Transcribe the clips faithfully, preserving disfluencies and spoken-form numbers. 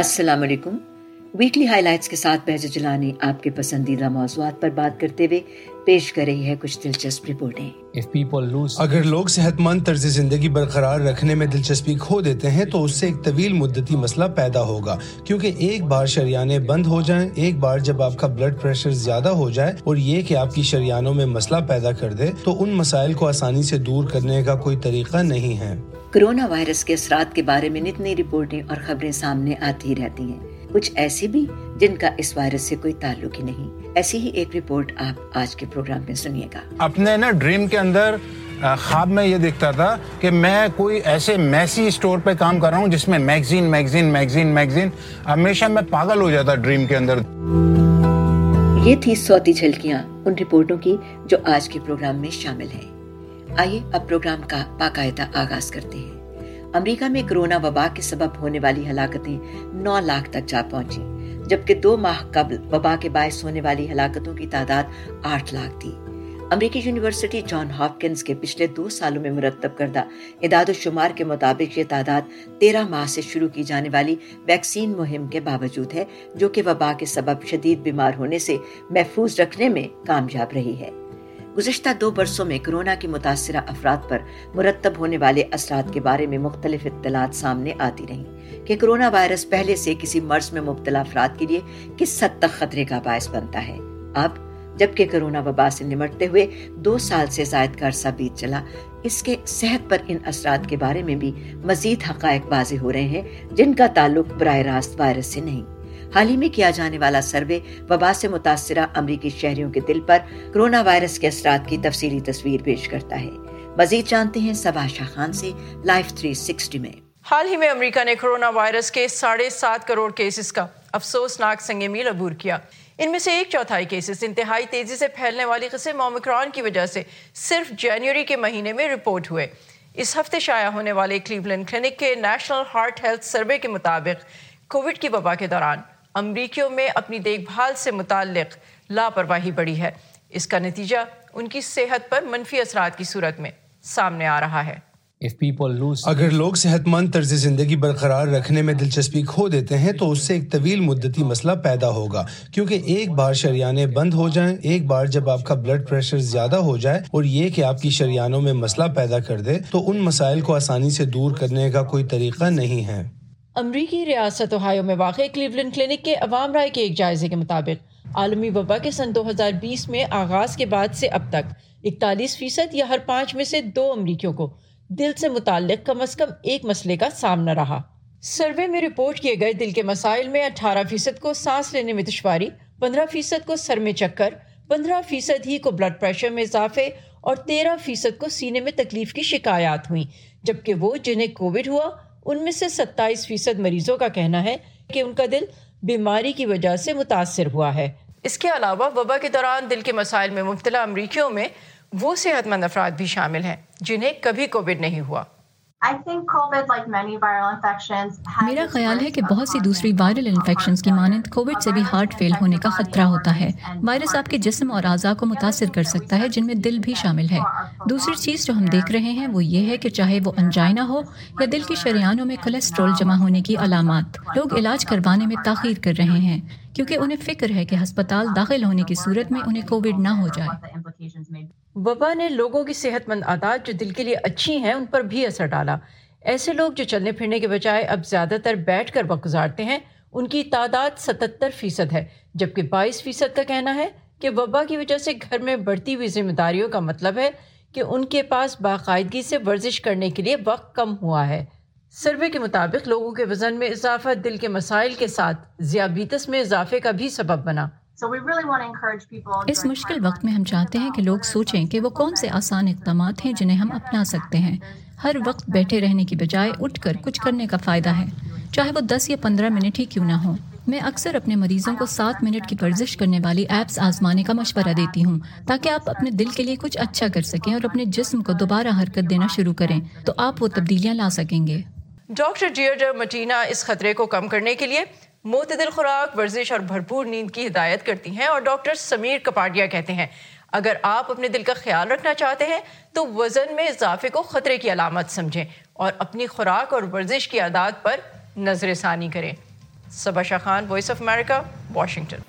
अस्सलाम वालेकुम। Weekly highlights के साथ बहज जिलानी आपके पसंदीदा मौज़ूआत पर बात करते हुए पेश कर रही है कुछ दिलचस्प रिपोर्टें। अगर लोग सेहतमंद तर्ज ज़िंदगी बरकरार रखने में दिलचस्पी खो देते हैं तो उससे एक तवील मुद्दती मसला पैदा होगा, क्योंकि एक बार शरियानें बंद हो जाएं, एक बार जब आपका ब्लड प्रेशर ज्यादा हो जाए और ये कि आपकी शरियानों में मसला पैदा कर दे, तो उन मसाइल को आसानी से दूर करने का कोई तरीका नहीं है। कोरोना वायरस के असरात के बारे में नित नई रिपोर्टें और खबरें सामने आती ही रहती हैं, कुछ ऐसी भी जिनका इस वायरस से कोई ताल्लुक ही नहीं। ऐसी ही एक रिपोर्ट आप आज के प्रोग्राम में सुनिएगा। अपने ना ड्रीम के अंदर ख्वाब में ये दिखता था कि मैं कोई ऐसे मैसी स्टोर पे काम कर रहा हूँ जिसमें मैगजीन मैगजीन मैगजीन मैगजीन हमेशा मैं पागल हो जाता ड्रीम के अंदर। ये थी सौती झलकियाँ उन रिपोर्टों की जो आज के प्रोग्राम में शामिल है। आइए अब प्रोग्राम का बाकायदा आगाज करते हैं। अमेरिका में कोरोना वबा के सबब होने वाली हलाकतें नौ लाख तक जा पहुंची, जबकि दो माह कबल वबा के बायस होने वाली हलाकतों की तादाद आठ लाख थी। अमेरिकी यूनिवर्सिटी जॉन हॉपकिंस के पिछले दो सालों में मुरतब करदा इदाद-ओ-शुमार के मुताबिक ये तादाद तेरह माह से शुरू की जाने वाली वैक्सीन मुहिम के बावजूद है, जो कि वबा के सबब शदीद बीमार होने से महफूज रखने में कामयाब रही है। गुज़श्ता दो बरसों में कोरोना की मुतासिरा अफराद पर मुरतब होने वाले असरात के बारे में मुख्तलिफ इत्तलात सामने आती रहीं कि कोरोना वायरस पहले से किसी मर्ज में मुब्तला अफराद के लिए किस हद तक खतरे का बायस बनता है। अब जबकि कोरोना वबा से निमटते हुए दो साल से ज़ायद का अरसा बीत चला, इसके सेहत पर इन असरात के बारे में भी मजीद हक़ाइक़ वाज़ेह हो रहे हैं, जिनका ताल्लुक बराह रास्त वायरस से नहीं। हाल ही में किया जाने वाला सर्वे वबा से मुतासिरा अमरीकी शहरियों के दिल पर कोरोना वायरस के असरात की तफसीली तस्वीर पेश करता है। मजीद जानते हैं सबा शाह खान से लाइव थ्री सिक्सटी में। हाल ही में अमेरिका ने कोरोना वायरस के साढ़े सात करोड़ केसेस का अफसोसनाक संग मील अबूर किया। इनमें से एक चौथाई केसेस इंतहाई तेजी से फैलने वाली किस्म ओमिक्रॉन की वजह से सिर्फ जनवरी के महीने में रिपोर्ट हुए। इस हफ्ते शाया होने वाले क्लीवलैंड क्लिनिक के नेशनल हार्ट हेल्थ सर्वे के मुताबिक कोविड की वबा के दौरान अमरीकियों में अपनी देखभाल से मुताल्लिक लापरवाही बढ़ी है। इसका नतीजा उनकी सेहत पर मनफी असरात की सूरत में सामने आ रहा है। अगर लोग सेहतमंद तर्ज ज़िंदगी बरकरार रखने में दिलचस्पी खो देते हैं तो उससे एक तवील मुद्दती मसला पैदा होगा, क्योंकि एक बार शरियानें बंद हो जाएं, एक बार जब आपका ब्लड प्रेशर ज्यादा हो जाए और ये कि आपकी शरियानों में मसला पैदा कर दे, तो उन मसाइल को आसानी से दूर करने का कोई तरीका नहीं है। अमरीकी रियासत ओहायो में वाक़ क्लीवलैंड क्लिनिक के अवाम राय के एक जायजे के मुताबिक आलमी वबा के सन दो हज़ार बीस में आगाज के बाद से अब तक इकतालीस फीसद या हर पाँच में से दो अमरीकियों को दिल से मुताल्लिक कम अज कम एक मसले का सामना रहा। सर्वे में रिपोर्ट किए गए दिल के मसाइल में अठारह फीसद को सांस लेने में दुश्वारी, पंद्रह फीसद को सर में चक्कर, पंद्रह फीसद ही को ब्लड प्रेशर में इजाफे और तेरह फीसद को सीने में तकलीफ की शिकायत हुई, जबकि वो जिन्हें कोविड हुआ उनमें से सत्ताईस फीसद मरीजों का कहना है कि उनका दिल बीमारी की वजह से मुतासिर हुआ है। इसके अलावा वबा के दौरान दिल के मसाइल में मुब्तला अमरीकियों में वो सेहतमंद अफराद भी शामिल हैं जिन्हें कभी कोविड नहीं हुआ। मेरा ख्याल है कि बहुत सी दूसरी वायरल इन्फेक्शंस की मानंद कोविड से भी हार्ट फेल होने का खतरा होता है। वायरस आपके जिस्म और आज़ा को मुतासिर कर सकता है, जिनमें दिल भी शामिल है। दूसरी चीज़ जो हम देख रहे हैं वो ये है कि चाहे वो अंजाइना हो या दिल की शरियानों में कोलेस्ट्रॉल जमा होने की अलामात, लोग इलाज करवाने में ताख़ीर कर रहे हैं क्योंकि उन्हें फिक्र है कि अस्पताल दाखिल होने की सूरत में उन्हें कोविड ना हो जाए। वबा ने लोगों की सेहतमंद आदत जो दिल के लिए अच्छी हैं उन पर भी असर डाला। ऐसे लोग जो चलने फिरने के बजाय अब ज़्यादातर बैठ कर वक्त गुजारते हैं, उनकी तादाद सतहत्तर फीसद है, जबकि बाईस फीसद का कहना है कि वबा की वजह से घर में बढ़ती हुई जिम्मेदारियों का मतलब है कि उनके पास बाकायदगी से वर्जिश करने के लिए वक्त कम हुआ है। सर्वे के मुताबिक लोगों के वजन में इजाफा दिल के मसाइल के साथ ज़ियाबीतस में इजाफे का भी सबब बना। So we really want to encourage people इस मुश्किल वक्त में हम चाहते हैं कि लोग सोचें कि वो कौन से आसान इक़दामात हैं जिन्हें हम अपना सकते हैं। हर वक्त बैठे रहने की बजाय उठकर कुछ करने का फ़ायदा है, चाहे वो दस या पंद्रह मिनट ही क्यों ना हो। मैं अक्सर अपने मरीजों को सात मिनट की वर्जिश करने वाली ऐप्स आजमाने का मशवरा देती हूँ, ताकि आप अपने दिल के लिए कुछ अच्छा कर सकें और अपने जिस्म को दोबारा हरकत देना शुरू करें, तो आप वो तब्दीलियाँ ला सकेंगे। डॉक्टर जियोर्जा मटीना इस खतरे को कम करने के लिए मोतदिल खुराक, वर्जिश और भरपूर नींद की हिदायत करती हैं। और डॉक्टर समीर कपाडिया कहते हैं, अगर आप अपने दिल का ख्याल रखना चाहते हैं तो वज़न में इजाफे को खतरे की अलामत समझें और अपनी खुराक और वर्जिश की आदत पर नजरसानी करें। Saba Shah Khan, Voice of America, Washington.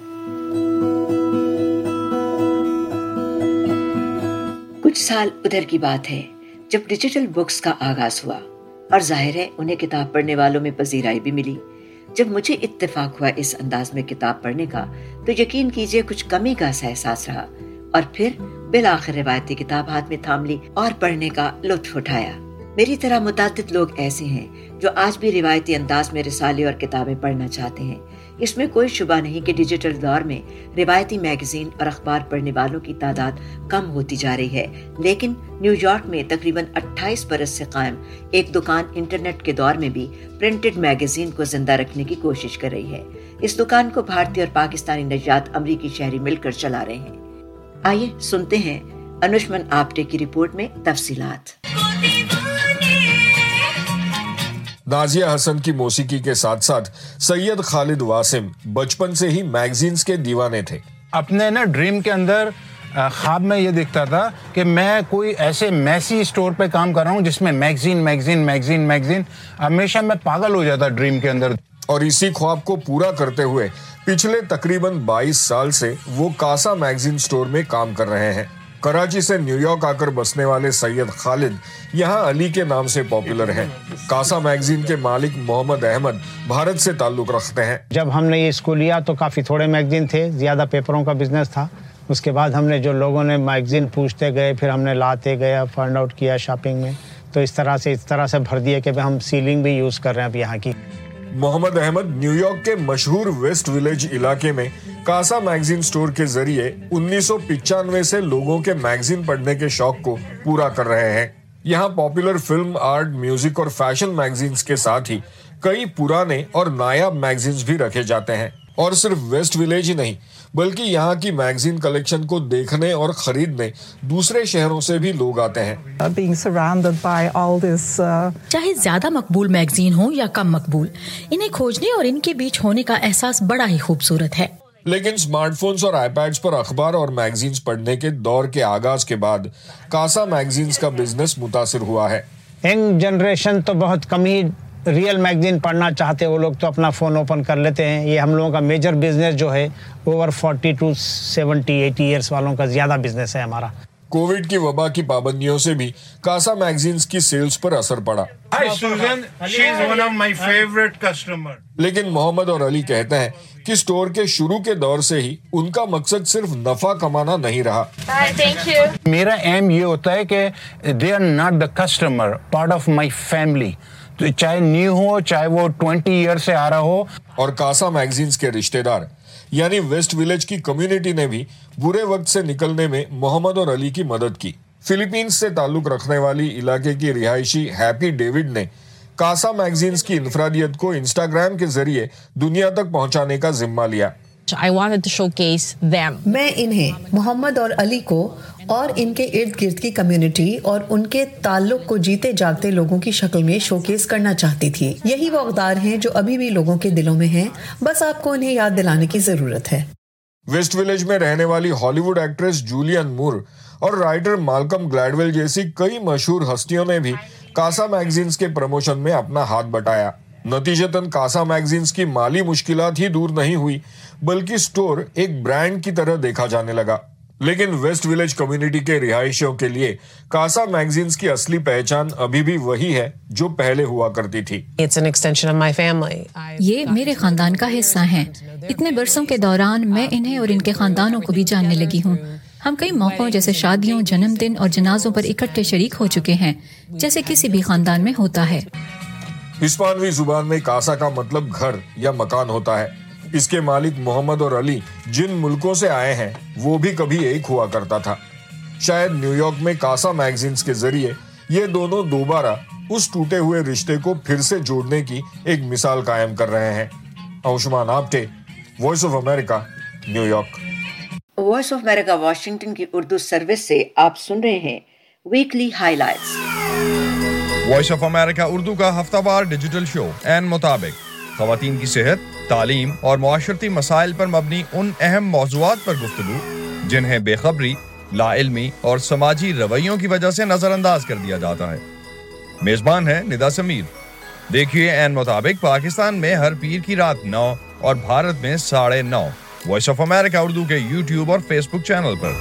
کچھ سال ادھر کی بات ہے جب ڈیجیٹل بکس کا آغاز ہوا اور ظاہر ہے انہیں کتاب پڑھنے والوں میں پذیرائی بھی ملی۔ جب مجھے اتفاق ہوا اس انداز میں کتاب پڑھنے کا تو یقین کیجئے کچھ کمی کا سا احساس رہا، اور پھر بالآخر روایتی کتاب ہاتھ میں تھام لی اور پڑھنے کا لطف اٹھایا۔ میری طرح متعدد لوگ ایسے ہیں جو آج بھی روایتی انداز میں رسالے اور کتابیں پڑھنا چاہتے ہیں۔ اس میں کوئی شبہ نہیں کہ ڈیجیٹل دور میں روایتی میگزین اور اخبار پڑھنے والوں کی تعداد کم ہوتی جا رہی ہے، لیکن نیو یارک میں تقریباً اٹھائیس برس سے قائم ایک دکان انٹرنیٹ کے دور میں بھی پرنٹڈ میگزین کو زندہ رکھنے کی کوشش کر رہی ہے۔ اس دکان کو بھارتی اور پاکستانی نژاد امریکی شہری مل کر چلا رہے ہیں۔ آئیے سنتے ہیں انشمن آپٹے کی رپورٹ میں تفصیلات۔ نازیہ حسن کی موسیقی کے ساتھ ساتھ سید خالد واسم بچپن سے ہی میگزینز کے دیوانے تھے۔ اپنے نا ڈریم کے اندر خواب میں یہ دیکھتا تھا کہ میں کوئی ایسے میسی اسٹور پہ کام کر رہا ہوں جس میں میگزین میگزین میگزین میگزین ہمیشہ میں پاگل ہو جاتا ڈریم کے اندر۔ اور اسی خواب کو پورا کرتے ہوئے پچھلے تقریباً بائیس سال سے وہ کاسا میگزین اسٹور میں کام کر رہے ہیں۔ کراچی سے نیو یارک آ کر بسنے والے سید خالد یہاں علی کے نام سے پاپولر ہیں۔ کاسا میگزین کے مالک محمد احمد بھارت سے تعلق رکھتے ہیں۔ جب ہم نے یہ اسکول لیا تو کافی تھوڑے میگزین تھے، زیادہ پیپروں کا بزنس تھا۔ اس کے بعد ہم نے جو لوگوں نے میگزین پوچھتے گئے، پھر ہم نے لاتے گئے، فائنڈ آؤٹ کیا شاپنگ میں، تو اس طرح سے اس طرح سے بھر دیا کہ ہم سیلنگ بھی یوز کر رہے ہیں اب یہاں کی۔ محمد احمد نیو یارک کے مشہور ویسٹ ولیج علاقے میں کاسا میگزین سٹور کے ذریعے انیس سو پچانوے سے لوگوں کے میگزین پڑھنے کے شوق کو پورا کر رہے ہیں۔ یہاں پاپولر فلم، آرٹ، میوزک اور فیشن میگزینز کے ساتھ ہی کئی پرانے اور نایاب میگزینز بھی رکھے جاتے ہیں۔ اور صرف ویسٹ ولیج ہی نہیں بلکہ یہاں کی میگزین کلیکشن کو دیکھنے اور خریدنے دوسرے شہروں سے بھی لوگ آتے ہیں۔ چاہے زیادہ مقبول میگزین ہو یا کم مقبول، انہیں کھوجنے اور ان کے بیچ ہونے کا احساس بڑا ہی خوبصورت ہے۔ لیکن سمارٹ فونز اور آئی پیڈز پر اخبار اور میگزینز پڑھنے کے دور کے آغاز کے بعد کاسا میگزینز کا بزنس متاثر ہوا ہے۔ ینگ جنریشن تو بہت کم ہی ریئل میگزین پڑھنا چاہتے، وہ لوگ تو اپنا فون اوپن کر لیتے ہیں۔ یہ ہم لوگوں کا میجر بزنس جو ہے over forty to seventy eighty years والوں کا زیادہ بزنس ہے ہمارا۔ کووڈ کی وبا کی پابندیوں سے بھی کاسا میگزینز کی سیلز پر اثر پڑا۔ لیکن محمد اور علی کہتے ہیں کہ سٹور کے شروع کے دور سے ہی ان کا مقصد صرف نفع کمانا نہیں رہا۔ میرا ایم یہ ہوتا ہے کہ they are not the customer, part of my family, چاہے نیو ہو چاہے وہ ٹوینٹی ایئر سے آ رہا ہو۔ اور کاسا میگزینز کے رشتہ دار یعنی ویسٹ ولیج کی کمیونٹی نے بھی برے وقت سے نکلنے میں محمد اور علی کی مدد کی۔ فلپینز سے تعلق رکھنے والی علاقے کی رہائشی ہیپی ڈیوڈ نے کاسا میگزینز کی انفرادیت کو انسٹاگرام کے ذریعے دنیا تک پہنچانے کا ذمہ لیا۔ I wanted to showcase them. میں انہیں محمد اور علی کو اور ان کے ارد گرد کی کمیونٹی اور ان کے تعلق کو جیتے جاگتے لوگوں کی شکل میں شوکیس کرنا چاہتی تھی۔ یہی وہ اقدار ہیں جو ابھی بھی لوگوں کے دلوں میں ہیں، بس آپ کو انہیں یاد دلانے کی ضرورت ہے۔ ویسٹ ولیج میں رہنے والی ہالی ووڈ ایکٹریس جولین مور اور رائٹر مالکم گلیڈویل جیسی کئی مشہور ہستیوں نے بھی کاسا میگزینز کے پروموشن میں اپنا ہاتھ بٹایا۔ نتیجتاً کاسا میگزینز کی مالی مشکلات ہی دور نہیں ہوئی بلکہ سٹور ایک برانڈ کی طرح دیکھا جانے لگا۔ لیکن ویسٹ ولیج کمیونٹی کے رہائشیوں کے لیے کاسا میگزینز کی اصلی پہچان ابھی بھی وہی ہے جو پہلے ہوا کرتی تھی۔ یہ میرے خاندان کا حصہ ہیں۔ اتنے برسوں کے دوران میں انہیں اور ان کے خاندانوں کو بھی جاننے لگی ہوں۔ ہم کئی موقعوں جیسے شادیوں، جنم دن اور جنازوں پر اکٹھے شریک ہو چکے ہیں، جیسے کسی بھی خاندان میں ہوتا ہے۔ ہسپانوی زبان میں کاسا کا مطلب گھر یا مکان ہوتا ہے۔ اس کے مالک محمد اور علی جن ملکوں سے آئے ہیں وہ بھی کبھی ایک ہوا کرتا تھا۔ شاید نیو یارک میں کاسا میگزینز کے ذریعے یہ دونوں دوبارہ اس ٹوٹے ہوئے رشتے کو پھر سے جوڑنے کی ایک مثال قائم کر رہے ہیں۔ اوشمان آپٹے، voice of America, New York. Voice of America Washington کی اردو سروس سے آپ سن رہے ہیں ویکلی ہائی لائٹس۔ وائس آف امریکہ اردو کا ہفتہ وار ڈیجیٹل شو این مطابق خواتین کی صحت، تعلیم اور معاشرتی مسائل پر مبنی ان اہم موضوعات پر گفتگو جنہیں بے خبری، لا علمی اور سماجی رویوں کی وجہ سے نظر انداز کر دیا جاتا ہے۔ میزبان ہے ندا سمیر۔ دیکھیے این مطابق پاکستان میں ہر پیر کی رات نو اور بھارت میں ساڑھے نو. وائس آف امریکہ اردو کے یوٹیوب اور فیس بک چینل پر.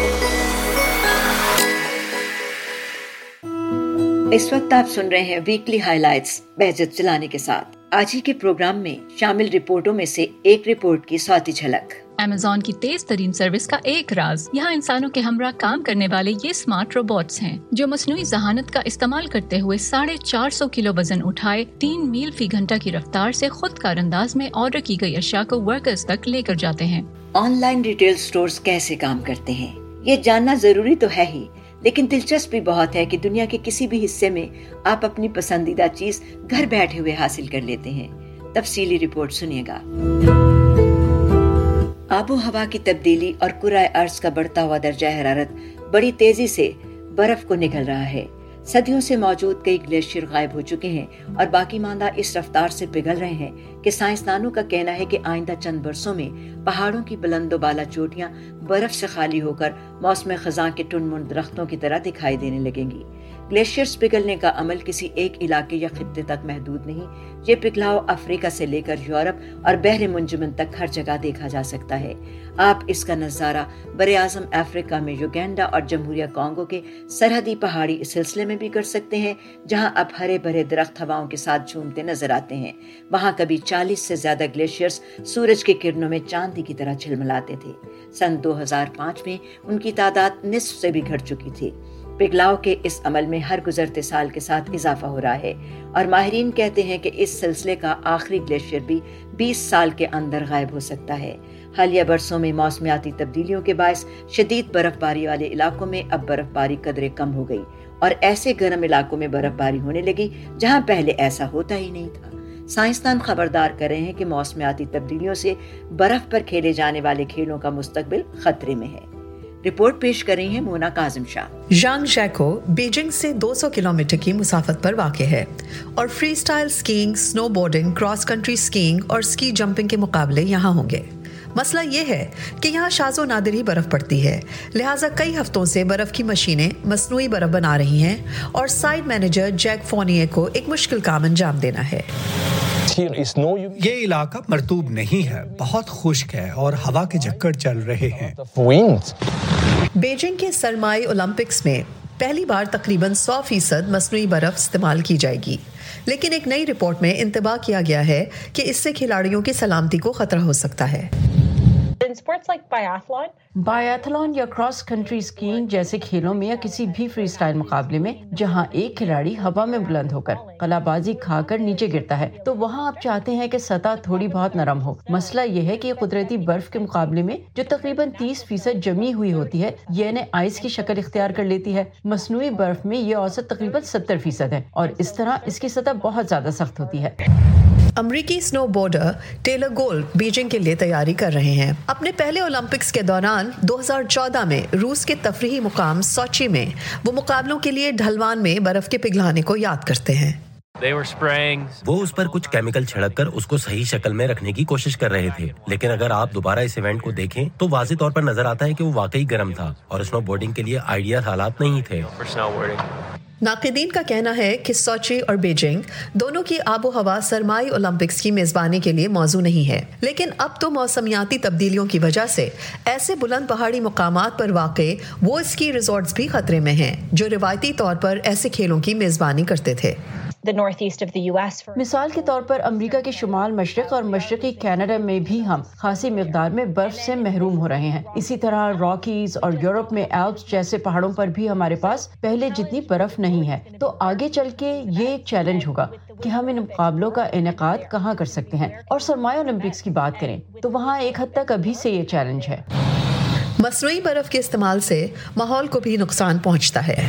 اس وقت آپ سن رہے ہیں ویکلی ہائی لائٹس بہجت جلانی کے ساتھ. آج ہی کے پروگرام میں شامل رپورٹوں میں سے ایک رپورٹ کی صوتی جھلک. ایمیزون کی تیز ترین سروس کا ایک راز یہاں انسانوں کے ہمراہ کام کرنے والے یہ اسمارٹ روبوٹس ہیں جو مصنوعی ذہانت کا استعمال کرتے ہوئے ساڑھے چار سو کلو وزن اٹھائے تین میل فی گھنٹہ کی رفتار سے خود کار انداز میں آرڈر کی گئی اشیاء کو ورکرز تک لے کر جاتے ہیں. آن لائن ریٹیل سٹورز کیسے کام کرتے ہیں یہ جاننا ضروری تو ہے ہی، لیکن دلچسپ بھی بہت ہے کہ دنیا کے کسی بھی حصے میں آپ اپنی پسندیدہ چیز گھر بیٹھے ہوئے حاصل کر لیتے ہیں. تفصیلی رپورٹ سنیے گا. آب و ہوا کی تبدیلی اور کرۂ ارض کا بڑھتا ہوا درجہ حرارت بڑی تیزی سے برف کو نگل رہا ہے. صدیوں سے موجود کئی گلیشیئر غائب ہو چکے ہیں اور باقی ماندہ اس رفتار سے پگھل رہے ہیں کہ سائنسدانوں کا کہنا ہے کہ آئندہ چند برسوں میں پہاڑوں کی بلند و بالا چوٹیاں برف سے خالی ہو کر موسم خزاں کے ٹن من درختوں کی طرح دکھائی دینے لگیں گی. گلیشیئرز پگھلنے کا عمل کسی ایک علاقے یا خطے تک محدود نہیں. یہ پگھلاؤ افریقہ سے لے کر یورپ اور بحر منجمد تک ہر جگہ دیکھا جا سکتا ہے. آپ اس کا نظارہ براعظم افریقہ میں یوگینڈا اور جمہوریہ کانگو کے سرحدی پہاڑی سلسلے میں بھی کر سکتے ہیں، جہاں اب ہرے بھرے درخت ہواؤں کے ساتھ جھومتے نظر آتے ہیں. وہاں کبھی چالیس سے زیادہ گلیشیئرز سورج کی کرنوں میں چاندی کی طرح جھلملاتے تھے. سن دو ہزار پانچ میں ان کی تعداد نصف سے بھی گھٹ چکی تھی. پگھلاؤ کے اس عمل میں ہر گزرتے سال کے ساتھ اضافہ ہو رہا ہے اور ماہرین کہتے ہیں کہ اس سلسلے کا آخری گلیشیئر بھی بیس سال کے اندر غائب ہو سکتا ہے. حالیہ برسوں میں موسمیاتی تبدیلیوں کے باعث شدید برف باری والے علاقوں میں اب برف باری قدرے کم ہو گئی اور ایسے گرم علاقوں میں برف باری ہونے لگی جہاں پہلے ایسا ہوتا ہی نہیں تھا. سائنسدان خبردار کر رہے ہیں کہ موسمیاتی تبدیلیوں سے برف پر کھیلے جانے والے کھیلوں کا مستقبل خطرے میں ہے. رپورٹ پیش کر رہی ہیں Mona Kazim Shah. Zhangjiakou Beijing سے دو سو کلومیٹر کی مسافت پر واقع ہے اور freestyle skiing, snowboarding, cross country skiing اور سکی جمپنگ کے مقابلے یہاں ہوں گے. مسئلہ یہ ہے کہ یہاں شاذ و نادر ہی برف پڑتی ہے، لہٰذا کئی ہفتوں سے برف کی مشینیں مصنوعی برف بنا رہی ہیں اور سائٹ مینیجر جیک فونیے کو ایک مشکل کام انجام دینا ہے. یہ علاقہ مرطوب نہیں ہے، بہت خشک ہے اور ہوا کے جھکڑ چل رہے ہیں. بیجنگ کے سرمائی اولمپکس میں پہلی بار تقریباً سو فیصد مصنوعی برف استعمال کی جائے گی، لیکن ایک نئی رپورٹ میں انتباہ کیا گیا ہے کہ اس سے کھلاڑیوں کی سلامتی کو خطرہ ہو سکتا ہے. بایاتھلون یا کراس کنٹری سکیئنگ جیسے کھیلوں میں یا کسی بھی فری سٹائل مقابلے میں جہاں ایک کھلاڑی ہوا میں بلند ہو کر قلعہ بازی کھا کر نیچے گرتا ہے تو وہاں آپ چاہتے ہیں کہ سطح تھوڑی بہت نرم ہو. مسئلہ یہ ہے کہ یہ قدرتی برف کے مقابلے میں جو تقریباً تیس فیصد جمی ہوئی ہوتی ہے یہ انہیں آئس کی شکل اختیار کر لیتی ہے. مصنوعی برف میں یہ اوسط تقریباً ستر فیصد ہے اور اس طرح اس کی سطح بہت زیادہ سخت ہوتی ہے. امریکی سنو بورڈر ٹیلر گولڈ بیجنگ کے لیے تیاری کر رہے ہیں. اپنے پہلے اولمپکس کے دوران دو ہزار چودہ میں روس کے تفریحی مقام سوچی میں وہ مقابلوں کے لیے ڈھلوان میں برف کے پگھلانے کو یاد کرتے ہیں. وہ اس پر کچھ کیمیکل چھڑک کر اس کو صحیح شکل میں رکھنے کی کوشش کر رہے تھے، لیکن اگر آپ دوبارہ اس ایونٹ کو دیکھیں تو واضح طور پر نظر آتا ہے کہ وہ واقعی گرم تھا اور سنو بورڈنگ کے لیے آئیڈیل حالات نہیں تھے. ناقدین کا کہنا ہے کہ سوچی اور بیجنگ دونوں کی آب و ہوا سرمائی اولمپکس کی میزبانی کے لیے موزوں نہیں ہے، لیکن اب تو موسمیاتی تبدیلیوں کی وجہ سے ایسے بلند پہاڑی مقامات پر واقع وہ اسکی ریزورٹس بھی خطرے میں ہیں جو روایتی طور پر ایسے کھیلوں کی میزبانی کرتے تھے. مثال کے طور پر امریکہ کے شمال مشرق اور مشرقی کینیڈا میں بھی ہم خاصی مقدار میں برف سے محروم ہو رہے ہیں. اسی طرح راکیز اور یورپ میں ایلپس جیسے پہاڑوں پر بھی ہمارے پاس پہلے جتنی برف نہیں ہے. تو آگے چل کے یہ ایک چیلنج ہوگا کہ ہم ان مقابلوں کا انعقاد کہاں کر سکتے ہیں. اور سرمایہ اولمپکس کی بات کریں تو وہاں ایک حد تک ابھی سے یہ چیلنج ہے. مصنوعی برف کے استعمال سے ماحول کو بھی نقصان پہنچتا ہے.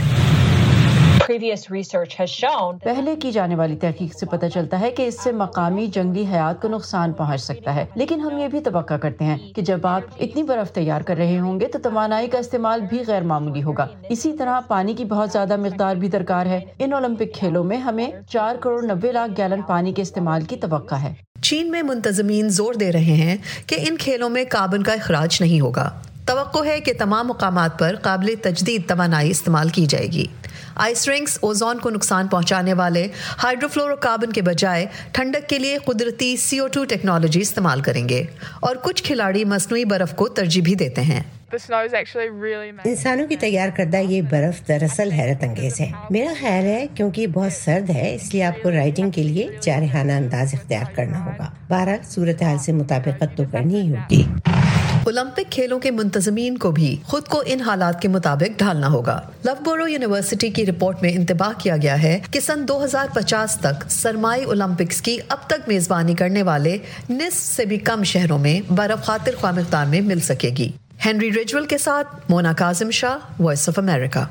پہلے کی جانے والی تحقیق سے پتہ چلتا ہے کہ اس سے مقامی جنگلی حیات کو نقصان پہنچ سکتا ہے، لیکن ہم یہ بھی توقع کرتے ہیں کہ جب آپ اتنی برف تیار کر رہے ہوں گے تو توانائی کا استعمال بھی غیر معمولی ہوگا. اسی طرح پانی کی بہت زیادہ مقدار بھی درکار ہے. ان اولمپک کھیلوں میں ہمیں چار کروڑ نبے لاکھ گیلن پانی کے استعمال کی توقع ہے. چین میں منتظمین زور دے رہے ہیں کہ ان کھیلوں میں کاربن کا اخراج نہیں ہوگا. توقع ہے کہ تمام مقامات پر قابل تجدید توانائی استعمال کی جائے گی. आइस रिंक्स ओजोन को नुकसान पहुंचाने वाले हाइड्रोफ्लोरोकार्बन के बजाय ठंडक के लिए कुदरती सी ओ टू टेक्नोलॉजी इस्तेमाल करेंगे और कुछ खिलाड़ी मसनूई बर्फ को तरजीह भी देते हैं। इंसानों की तैयार करदा ये बर्फ दरअसल हैरत अंगेज है। मेरा ख्याल है क्योंकि बहुत सर्द है इसलिए आपको राइडिंग के लिए जारहाना अंदाज इख्तियार करना होगा। बहरहाल सूरत हाल से मुताबिकत तो करनी ही होगी। ओलंपिक खेलों के मुंतजमीन को भी खुद को इन हालात के मुताबिक ढालना होगा। लवबोरो यूनिवर्सिटी की रिपोर्ट में इंतबाह किया गया है कि सन दो हज़ार पचास तक सरमाई ओलंपिक्स की अब तक मेजबानी करने वाले निस्फ से भी कम शहरों में बर्फ खातिर ख्वाह मिक़दार में मिल सकेगी। हेनरी रिजवेल के साथ Mona Kazim Shah, Voice of America.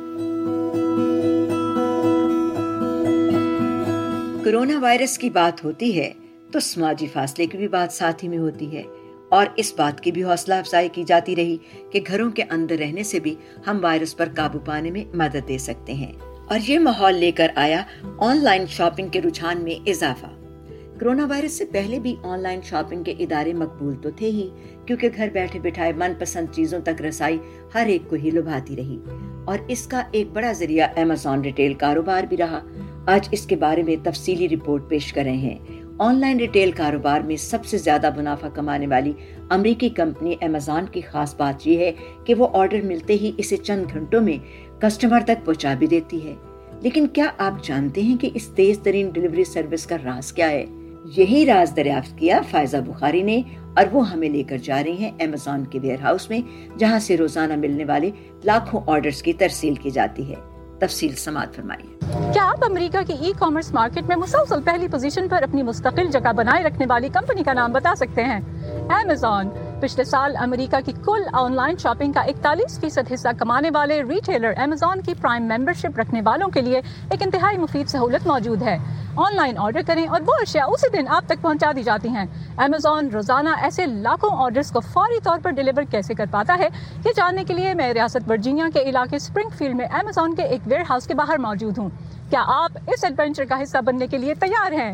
Coronavirus की बात होती है तो समाजी फासले की भी बात साथ ही में होती है और इस बात की भी हौसला अफजाई की जाती रही कि घरों के अंदर रहने से भी हम वायरस पर काबू पाने में मदद दे सकते हैं। और ये माहौल लेकर आया ऑनलाइन शॉपिंग के रुझान में इजाफा। कोरोना वायरस से पहले भी ऑनलाइन शॉपिंग के इदारे मकबूल तो थे ही, क्योंकि घर बैठे बिठाए मनपसंद चीजों तक रसाई हर एक को ही लुभाती रही और इसका एक बड़ा जरिया अमेज़न रिटेल कारोबार भी रहा। आज इसके बारे में तफसीली रिपोर्ट पेश कर रहे हैं। ऑनलाइन रिटेल कारोबार में सबसे ज्यादा मुनाफा कमाने वाली अमेरिकी कंपनी अमेज़न की खास बात यह है कि वो ऑर्डर मिलते ही इसे चंद घंटों में कस्टमर तक पहुंचा भी देती है। लेकिन क्या आप जानते हैं कि इस तेज तरीन डिलीवरी सर्विस का राज क्या है? यही राज दरियाफ्त किया फायजा बुखारी ने और वो हमें लेकर जा रही हैं अमेज़न के वेयर हाउस में, जहां से रोजाना मिलने वाले लाखों ऑर्डर्स की तरसील की जाती है। तफसील समात फरमाइए। क्या आप अमेरिका की ई कॉमर्स मार्केट में मुसलसल पहली पोजीशन पर अपनी मुस्तकिल जगह बनाए रखने वाली कंपनी का नाम बता सकते हैं? अमेज़न पिछले साल अमेरिका की कुल ऑनलाइन शॉपिंग का इकतालीस फीसद हिस्सा कमाने वाले रिटेलर अमेज़न की प्राइम मेंबरशिप रखने वालों के लिए एक इंतहाई मुफीद सहूलत मौजूद है। ऑनलाइन ऑर्डर करें और वो अशिया उसी दिन आप तक पहुंचा दी जाती हैं। अमेज़न रोजाना ऐसे लाखों ऑर्डर्स को फौरी तौर पर डिलीवर कैसे कर पाता है, ये जानने के लिए मैं रियासत वर्जीनिया के इलाके स्प्रिंगफील्ड में अमेज़न के एक वेयर हाउस के बाहर मौजूद हूँ। क्या आप इस एडवेंचर का हिस्सा बनने के लिए तैयार हैं?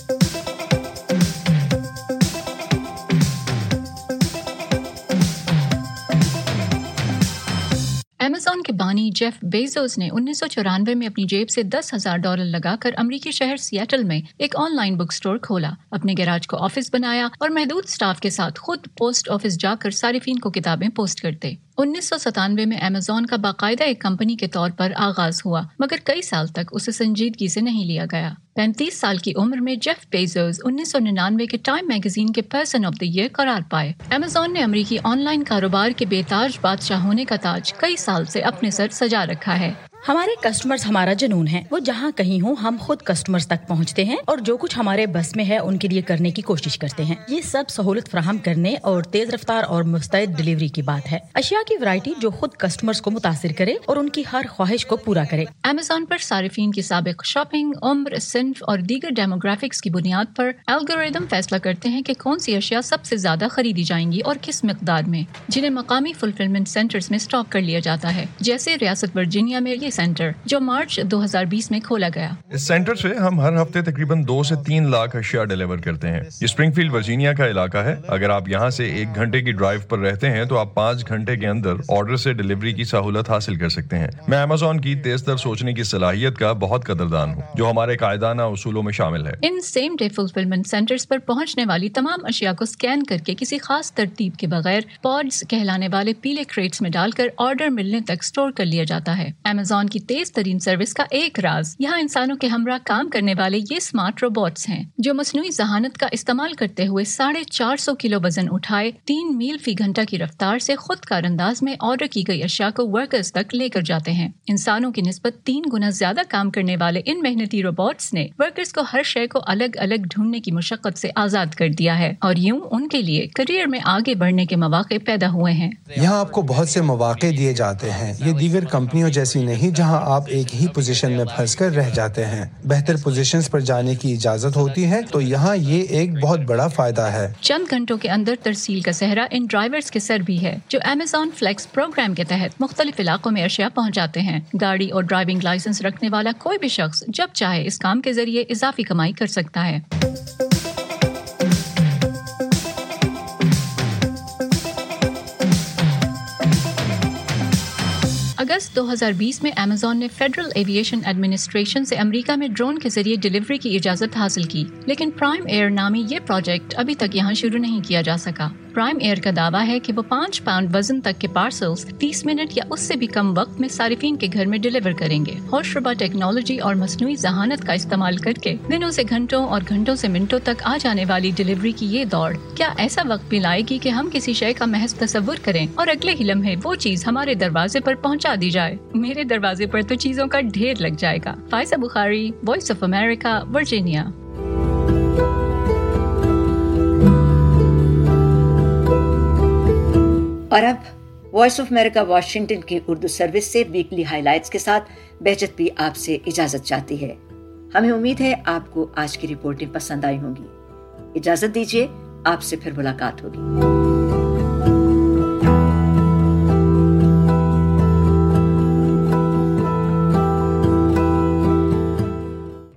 अमेज़न के बानी जेफ बेजोस ने उन्नीस सौ चौरानवे में अपनी जेब से दस हजार डॉलर लगाकर अमरीकी शहर सियाटल में एक ऑनलाइन बुक स्टोर खोला, अपने गैराज को ऑफिस बनाया और महदूद स्टाफ के साथ खुद पोस्ट ऑफिस जाकर सारिफीन को किताबें पोस्ट करते। उन्नीस सौ सतानवे में अमेज़न का बाकायदा एक कंपनी के तौर पर आगाज हुआ, मगर कई साल तक उसे संजीदगी से नहीं लिया गया। पैंतीस साल की उम्र में जेफ बेजोस उन्नीस सौ निन्यानवे के टाइम मैगजीन के पर्सन ऑफ द ईयर करार पाए। अमेज़न ने अमेरिकी ऑनलाइन कारोबार के बेताज बादशाह होने का ताज कई साल से अपने सर सजा रखा है। हमारे कस्टमर्स हमारा जुनून है। वो जहाँ कहीं हो हम खुद कस्टमर्स तक पहुँचते हैं और जो कुछ हमारे बस में है उनके लिए करने की कोशिश करते हैं। ये सब सहूलत फराहम करने और तेज रफ्तार और मुस्तैद डिलीवरी की बात है। अशिया की वैरायटी जो खुद कस्टमर्स को मुतासिर करे और उनकी हर ख्वाहिश को पूरा करे। अमेज़न पर सारिफीन की साबिक शॉपिंग, उम्र, सिन्फ और दीगर डेमोग्राफिक्स की बुनियाद पर एल्गोरिदम फैसला करते हैं कि कौन सी अशिया सबसे ज्यादा खरीदी जाएंगी और किस मिकदार में, जिन्हें मकामी फुलफिलमेंट सेंटर्स में स्टॉक कर लिया जाता है, जैसे रियासत वर्जीनिया में ये सेंटर जो मार्च दो हज़ार बीस में खोला गया। इस सेंटर से हम हर हफ्ते तकरीबन दो से तीन लाख अशिया डिलीवर करते हैं। ये स्प्रिंगफील्ड वर्जीनिया का इलाका है। अगर आप यहाँ से एक घंटे की ड्राइव पर रहते हैं तो आप पाँच घंटे के अंदर ऑर्डर से डिलीवरी की सहूलत हासिल कर सकते हैं। मैं अमेज़न की तेज तर सोचने की सलाहियत का बहुत कदरदान हूँ, जो हमारे कायदाना उसूलों में शामिल है। इन सेम डे फुलफिलमेंट सेंटर्स पर पहुँचने वाली तमाम अशिया को स्कैन करके किसी खास तरतीब के बगैर पॉड्स कहलाने वाले पीले क्रेट्स में डालकर ऑर्डर मिलने तक स्टोर कर लिया जाता है। अमेज़न की तेज तरीन सर्विस का एक राज यहाँ इंसानों के हमरा काम करने वाले ये स्मार्ट रोबोट्स हैं, जो मसनूई जहानत का इस्तेमाल करते हुए साढ़े चार सौ किलो वजन उठाए तीन मील फी घंटा की रफ्तार से खुद कार अंदाज में ऑर्डर की गई अशिया को वर्कर्स तक लेकर जाते हैं। इंसानों की निस्बत तीन गुना ज्यादा काम करने वाले इन मेहनती रोबोट्स ने वर्कर्स को हर शय को अलग अलग ढूंढने की मुशक्कत से आजाद कर दिया है और यूं उनके लिए करियर में आगे बढ़ने के मौके पैदा हुए हैं। यहाँ आपको बहुत से मौके दिए जाते हैं। ये दीगर कंपनियों जैसी नहीं जहाँ आप एक ही पोजीशन में फंस कर रह जाते हैं। बेहतर पोजीशंस पर जाने की इजाजत होती है, तो यहाँ ये एक बहुत बड़ा फायदा है। चंद घंटों के अंदर तरसील का सहरा इन ड्राइवर्स के सर भी है, जो अमेज़न फ्लेक्स प्रोग्राम के तहत मुख्तलिफ इलाकों में अशिया पहुँचाते हैं। गाड़ी और ड्राइविंग लाइसेंस रखने वाला कोई भी शख्स जब चाहे इस काम के जरिए इजाफी कमाई कर सकता है। अगर اگست دو ہزار بیس میں ایمیزون نے فیڈرل ایویشن ایڈمنسٹریشن سے امریکہ میں ڈرون کے ذریعے ڈیلیوری کی اجازت حاصل کی، لیکن پرائم ایئر نامی یہ پروجیکٹ ابھی تک یہاں شروع نہیں کیا جا سکا۔ پرائم ایئر کا دعویٰ ہے کہ وہ پانچ پاؤنڈ وزن تک کے پارسلز تیس منٹ یا اس سے بھی کم وقت میں صارفین کے گھر میں ڈیلیور کریں گے۔ ہوش ربا ٹیکنالوجی اور مصنوعی ذہانت کا استعمال کر کے دنوں سے گھنٹوں اور گھنٹوں سے منٹوں تک آ جانے والی ڈیلیوری کی یہ دوڑ کیا ایسا وقت بھی لائے گی کہ ہم کسی شے کا محض تصور کریں اور اگلے ہی لمحے وہ چیز ہمارے دروازے پر پہنچا دی جائے؟ میرے دروازے پر تو چیزوں کا ڈھیر لگ جائے گا۔ Faiza Bukhari, Voice of America, Virginia. اور اب وائس آف امریکہ واشنگٹن کی اردو سروس سے ویکلی ہائی لائٹس کے ساتھ بہجت بھی آپ سے اجازت چاہتی ہے۔ ہمیں امید ہے آپ کو آج کی رپورٹیں پسند آئی ہوں گی۔ اجازت دیجیے، آپ سے پھر ملاقات ہوگی۔